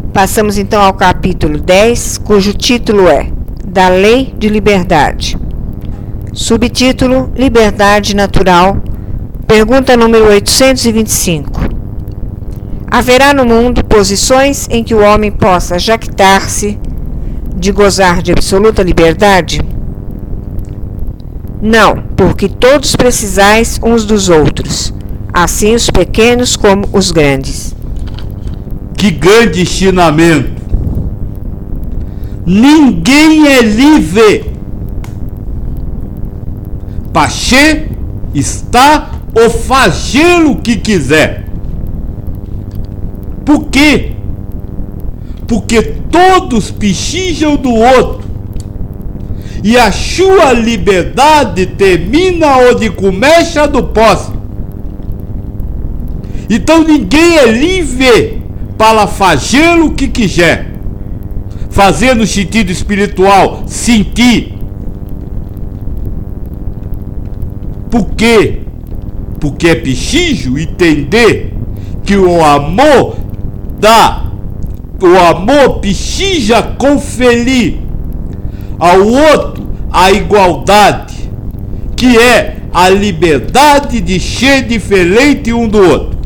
Passamos então ao capítulo 10, cujo título é Da Lei de Liberdade. Subtítulo: Liberdade Natural. Pergunta número 825. Haverá no mundo posições em que o homem possa jactar-se de gozar de absoluta liberdade? Não, porque todos precisais uns dos outros, assim os pequenos como os grandes. Que grande ensinamento! Ninguém é livre. Pache está ou fazer o que quiser. Por quê? Porque todos precisam do outro. E a sua liberdade termina onde começa a do próximo. Então ninguém é livre para fazer o que quiser. Fazer no sentido espiritual, sentir. Por quê? Porque é preciso entender que o amor precisa conferir ao outro a igualdade, que é a liberdade de ser diferente um do outro.